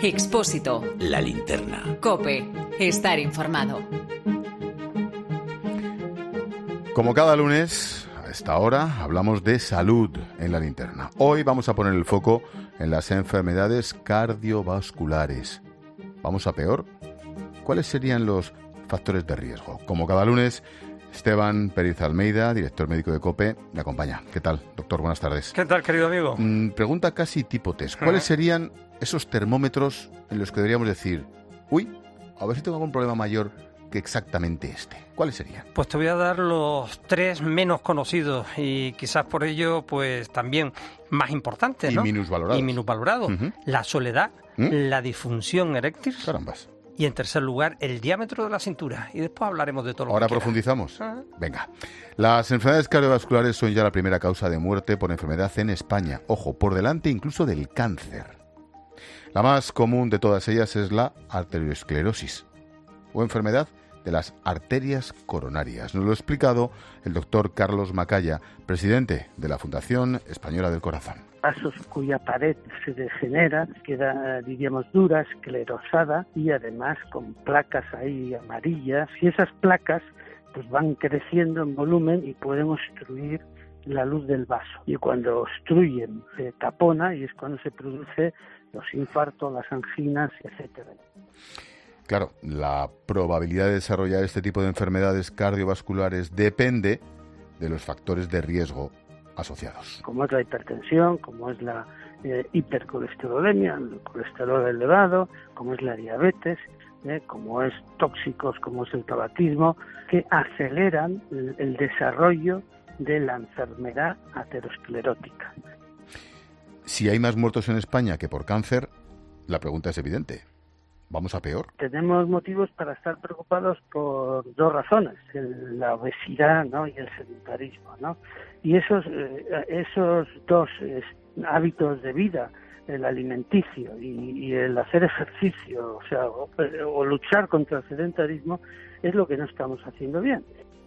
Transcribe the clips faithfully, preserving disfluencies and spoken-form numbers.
Expósito. La Linterna. COPE. Estar informado. Como cada lunes, a esta hora, hablamos de salud en La Linterna. Hoy vamos a poner el foco en las enfermedades cardiovasculares. ¿Vamos a peor? ¿Cuáles serían los factores de riesgo? Como cada lunes, Esteban Pérez Almeida, director médico de COPE, me acompaña. ¿Qué tal, doctor? Buenas tardes. ¿Qué tal, querido amigo? Mm, pregunta casi tipo test. ¿Cuáles serían esos termómetros en los que deberíamos decir, uy, a ver si tengo algún problema mayor que exactamente este? ¿Cuáles serían? Pues te voy a dar los tres menos conocidos y quizás por ello pues también más importantes, Y ¿no? minusvalorados. Y minusvalorados. Uh-huh. La soledad, ¿Mm? la disfunción eréctil. Carambas. Y en tercer lugar, el diámetro de la cintura. Y después hablaremos de todo lo Ahora que quieras. profundizamos. Ah. Venga. Las enfermedades cardiovasculares son ya la primera causa de muerte por enfermedad en España. Ojo, por delante incluso del cáncer. La más común de todas ellas es la arteriosclerosis, o enfermedad de las arterias coronarias. Nos lo ha explicado el doctor Carlos Macaya, presidente de la Fundación Española del Corazón. Vasos cuya pared se degenera, queda, diríamos, dura, esclerosada y además con placas ahí amarillas. Y esas placas pues van creciendo en volumen y pueden obstruir la luz del vaso. Y cuando obstruyen se tapona y es cuando se produce los infartos, las anginas, etcétera. Claro, la probabilidad de desarrollar este tipo de enfermedades cardiovasculares depende de los factores de riesgo asociados. Como es la hipertensión, como es la eh, hipercolesterolemia, el colesterol elevado, como es la diabetes, eh, como es tóxicos, como es el tabaquismo, que aceleran el, el desarrollo de la enfermedad aterosclerótica. Si hay más muertos en España que por cáncer, la pregunta es evidente. ¿Vamos a peor? Tenemos motivos para estar preocupados por dos razones, el, la obesidad, ¿no?, y el sedentarismo, ¿no? Y esos, eh, esos dos eh, hábitos de vida, el alimenticio y, y el hacer ejercicio, o sea, o, o luchar contra el sedentarismo, es lo que no estamos haciendo bien.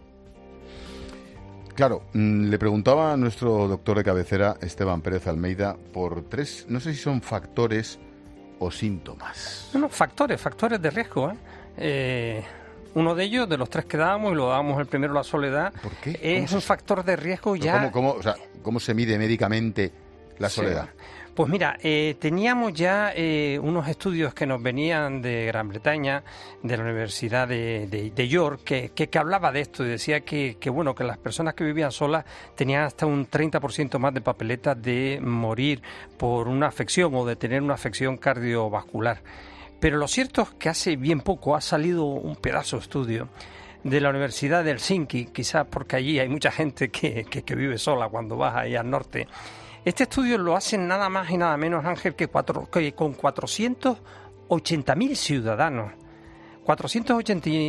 Claro, le preguntaba a nuestro doctor de cabecera, Esteban Pérez Almeida, por tres, no sé si son factores o síntomas. Bueno, factores, factores de riesgo, ¿eh? Eh, uno de ellos, de los tres que dábamos, y lo dábamos el primero, la soledad, ¿Por qué? es un factor de riesgo Pero ya... ¿Cómo, cómo, o sea, ¿cómo se mide médicamente la soledad? Sí. Pues mira, eh, teníamos ya eh, unos estudios que nos venían de Gran Bretaña, de la Universidad de, de, de York, que, que, que hablaba de esto y decía que, que, bueno, que las personas que vivían solas tenían hasta un treinta por ciento más de papeletas de morir por una afección o de tener una afección cardiovascular. Pero lo cierto es que hace bien poco ha salido un pedazo de estudio de la Universidad de Helsinki, quizás porque allí hay mucha gente que, que, que vive sola cuando vas ahí al norte. Este estudio lo hacen nada más y nada menos, Ángel, que, cuatro, que con cuatrocientos ochenta mil ciudadanos. cuatrocientos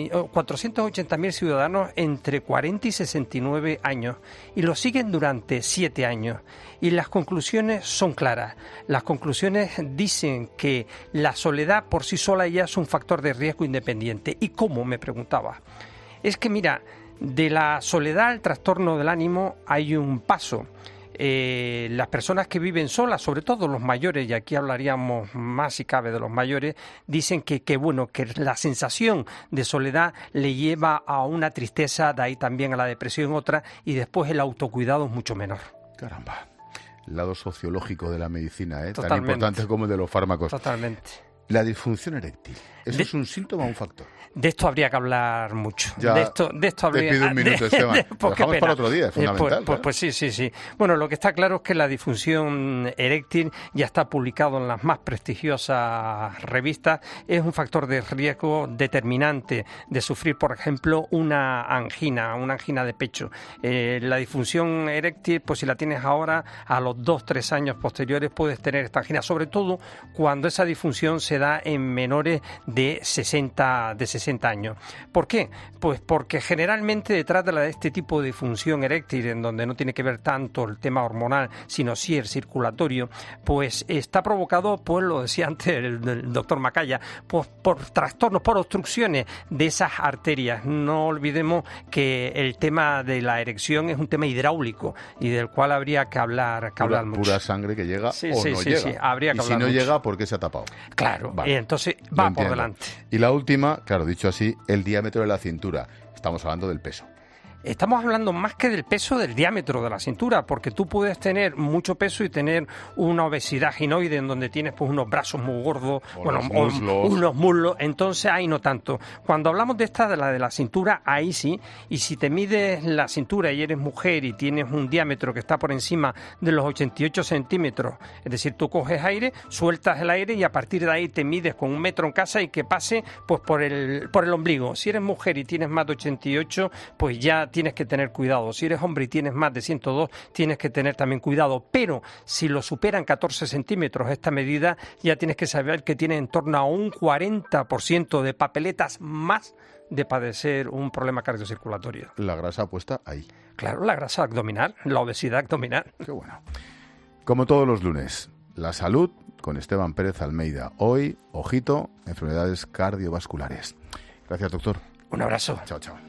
ochenta mil ciudadanos entre cuarenta y sesenta y nueve años. Y lo siguen durante siete años. Y las conclusiones son claras. Las conclusiones dicen que la soledad por sí sola ya es un factor de riesgo independiente. ¿Y cómo? Me preguntaba. Es que, mira, de la soledad al trastorno del ánimo hay un paso. Eh, las personas que viven solas, sobre todo los mayores, y aquí hablaríamos más si cabe de los mayores, dicen que, que bueno, que la sensación de soledad le lleva a una tristeza, de ahí también a la depresión otra, y después el autocuidado es mucho menor. Caramba, el lado sociológico de la medicina, ¿eh? Tan Totalmente. importante como el de los fármacos. Totalmente. La disfunción eréctil, ¿eso De- es un síntoma o un factor? De esto habría que hablar mucho. Ya de esto, de esto te habría, pido un minuto, de- Esteban. de- Lo pues qué dejamos pena. para otro día, es Eh, pues, fundamental, pues, claro. pues sí, sí, sí. Bueno, lo que está claro es que la disfunción eréctil ya está publicado en las más prestigiosas revistas. Es un factor de riesgo determinante de sufrir, por ejemplo, una angina, una angina de pecho. Eh, la disfunción eréctil, pues si la tienes ahora, a los dos, tres años posteriores puedes tener esta angina, sobre todo cuando esa disfunción se da en menores de sesenta, de sesenta años. ¿Por qué? Pues porque generalmente detrás de, la, de este tipo de disfunción eréctil, en donde no tiene que ver tanto el tema hormonal, sino sí el circulatorio, pues está provocado, pues lo decía antes el, el doctor Macaya, pues por trastornos, por obstrucciones de esas arterias. No olvidemos que el tema de la erección es un tema hidráulico y del cual habría que hablar, que Pura, hablar mucho. pura sangre que llega Sí, o sí, no sí, llega. sí, habría que y si hablar no mucho. llega, ¿por qué se ha tapado? Claro, diámetro. Vale. Y entonces Lo va por entiendo. delante. Y la última, claro, dicho así, el diámetro de la cintura. Estamos hablando del peso. Estamos hablando más que del peso, del diámetro de la cintura, porque tú puedes tener mucho peso y tener una obesidad ginoide en donde tienes pues unos brazos muy gordos, O bueno, los o muslos. unos muslos, entonces ahí no tanto. Cuando hablamos de esta, de la de la cintura, ahí sí, y si te mides la cintura y eres mujer y tienes un diámetro que está por encima de los ochenta y ocho centímetros, es decir, tú coges aire, sueltas el aire y a partir de ahí te mides con un metro en casa y que pase pues por el, por el ombligo. Si eres mujer y tienes más de ochenta y ocho, pues ya tienes que tener cuidado. Si eres hombre y tienes más de ciento dos, tienes que tener también cuidado. Pero si lo superan catorce centímetros esta medida, ya tienes que saber que tiene en torno a un cuarenta por ciento de papeletas más de padecer un problema cardiocirculatorio. La grasa puesta ahí. Claro, la grasa abdominal, la obesidad abdominal. Qué bueno. Como todos los lunes, la salud con Esteban Pérez Almeida. Hoy, ojito, enfermedades cardiovasculares. Gracias, doctor. Un abrazo. Chao, chao.